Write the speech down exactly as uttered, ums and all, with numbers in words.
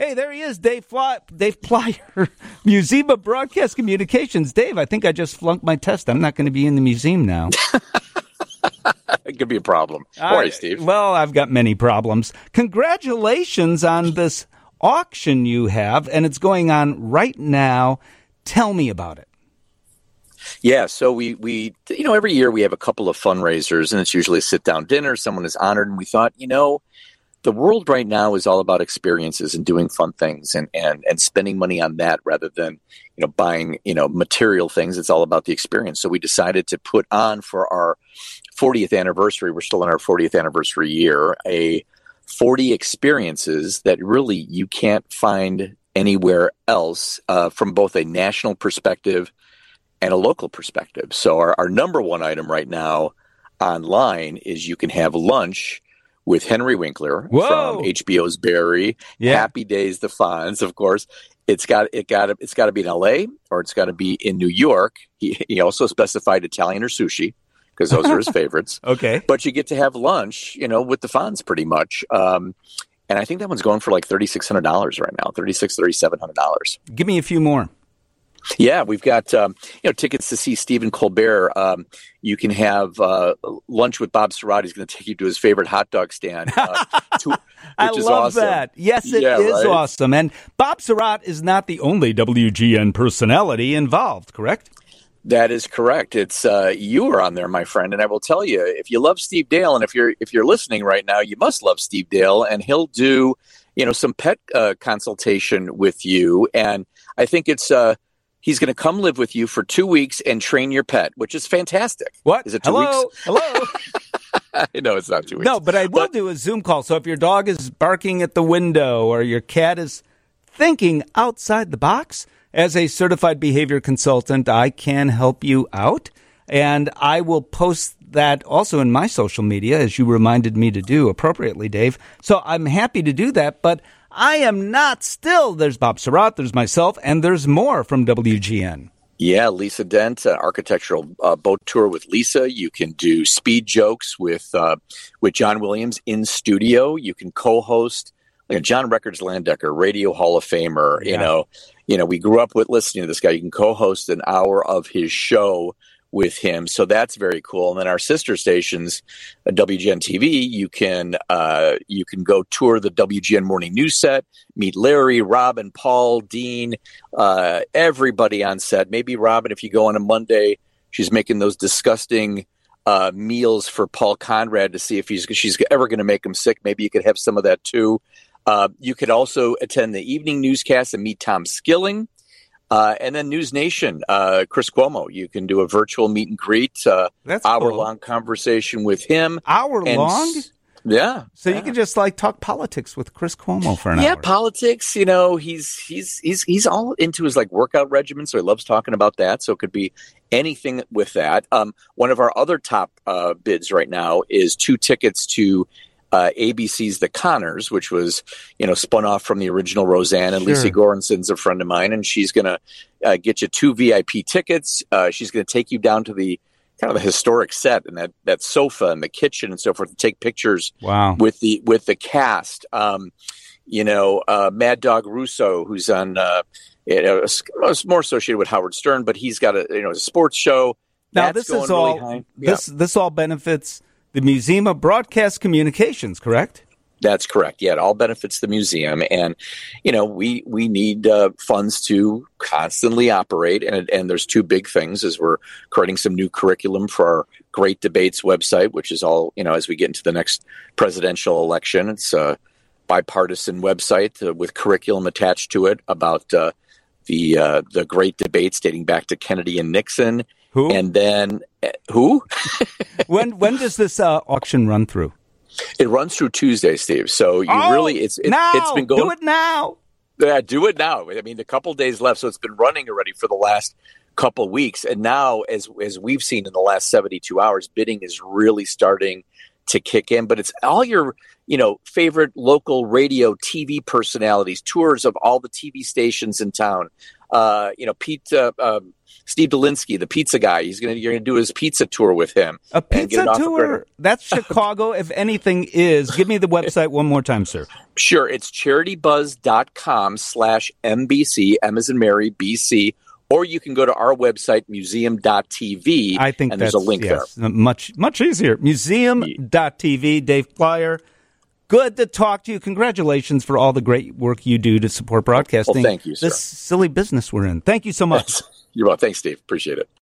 Hey, there he is, Dave Fly, Dave Plyer, Museum of Broadcast Communications. Dave, I think I just flunked my test. I'm not going to be in the museum now. It could be a problem. All right, Steve. Well, I've got many problems. Congratulations on this auction you have, and it's going on right now. Tell me about it. Yeah, so we, we, you know, every year we have a couple of fundraisers, and it's usually a sit-down dinner. Someone is honored, and we thought, you know, the world right now is all about experiences and doing fun things and, and, and spending money on that rather than, you know, buying, you know, material things. It's all about the experience. So we decided to put on for our fortieth anniversary, we're still in our fortieth anniversary year, a forty experiences that really you can't find anywhere else uh, from both a national perspective and a local perspective. So our, our number one item right now online is you can have lunch with Henry Winkler Whoa. from H B O's Barry. Yeah. Happy Days, the Fonz, of course. It's got it got it's got to be in L A or it's got to be in New York. He, he also specified Italian or sushi because those are his favorites. Okay, but you get to have lunch, you know, with the Fonz pretty much. Um, and I think that one's going for like thirty six hundred dollars right now, thirty six, thirty seven hundred dollars. Give me a few more. Yeah, we've got um, you know tickets to see Stephen Colbert. Um, you can have uh, lunch with Bob Surratt. He's going to take you to his favorite hot dog stand. Uh, to, which I is love awesome. that. Yes, it yeah, is right? awesome. And Bob Surratt is not the only W G N personality involved, correct? That is correct. It's uh, you are on there, my friend, and I will tell you, if you love Steve Dale, and if you're if you're listening right now, you must love Steve Dale, and he'll do you know some pet uh, consultation with you, and I think it's. Uh, He's going to come live with you for two weeks and train your pet, which is fantastic. What? Is it two Hello? weeks? Hello? No, it's not two weeks. No, but I will but, do a Zoom call. So if your dog is barking at the window or your cat is thinking outside the box, as a certified behavior consultant, I can help you out. And I will post that also in my social media, as you reminded me to do appropriately, Dave. So I'm happy to do that, but I am not still. There's Bob Surratt, there's myself, and there's more from W G N. Yeah, Lisa Dent, an architectural uh, boat tour with Lisa. You can do speed jokes with uh, with John Williams in studio. You can co-host like John Records Landecker, Radio Hall of Famer. Yeah. You know, you know, we grew up with listening to this guy. You can co-host an hour of his show with him. So that's very cool. And then our sister stations, uh, W G N T V, you can uh, you can go tour the W G N morning news set, meet Larry, Robin, Paul, Dean, uh, everybody on set. Maybe Robin, if you go on a Monday, she's making those disgusting uh, meals for Paul Conrad to see if he's she's ever going to make him sick. Maybe you could have some of that too. Uh, you could also attend the evening newscast and meet Tom Skilling. Uh, and then News Nation, uh, Chris Cuomo. You can do a virtual meet and greet, uh, That's hour-long cool. conversation with him. Hour and, long? Yeah. So yeah. you can just like talk politics with Chris Cuomo for an yeah, hour. Yeah, politics. You know, he's he's he's he's all into his like workout regimen, so he loves talking about that. So it could be anything with that. Um, one of our other top uh, bids right now is two tickets to Uh, A B C's The Conners, which was, you know, spun off from the original Roseanne. And Sure. Lisa Goranson's a friend of mine, and she's going to uh, get you two V I P tickets. Uh, she's going to take you down to the kind of the historic set and that, that sofa and the kitchen and so forth to take pictures Wow. with the with the cast. Um, you know, uh, Mad Dog Russo, who's on, uh, you know, more associated with Howard Stern, but he's got a, you know, a sports show. Now, That's this is going all, really high. Yeah. this, this all benefits the Museum of Broadcast Communications, correct? That's correct. Yeah, it all benefits the museum, and you know we we need uh, funds to constantly operate. And and there's two big things: as we're creating some new curriculum for our Great Debates website, which is all you know as we get into the next presidential election. It's a bipartisan website uh, with curriculum attached to it about uh, the uh, the Great Debates dating back to Kennedy and Nixon. Who? And then uh, who? when when does this uh, auction run through? It runs through Tuesday, Steve. So you oh, really, it's it, now, it's been going. Do it now. Yeah, do it now. I mean, a couple days left, so it's been running already for the last couple weeks. And now, as as we've seen in the last seventy-two hours, bidding is really starting to kick in. But it's all your, you know, favorite local radio, T V personalities, tours of all the T V stations in town. Uh, you know, Pete uh, uh, Steve Dolinsky, the pizza guy. He's gonna you're gonna do his pizza tour with him. A pizza tour? That's Chicago, if anything is. Give me the website one more time, sir. Sure, it's CharityBuzz.com slash MBC, M as in Mary, B C, or you can go to our website, museum dot t v, I think and that's, there's a link yes, there. Much, much easier. museum dot t v. Dave Plier, good to talk to you. Congratulations for all the great work you do to support broadcasting. Well, thank you, sir. This silly business we're in. Thank you so much. You're welcome. Thanks, Steve. Appreciate it.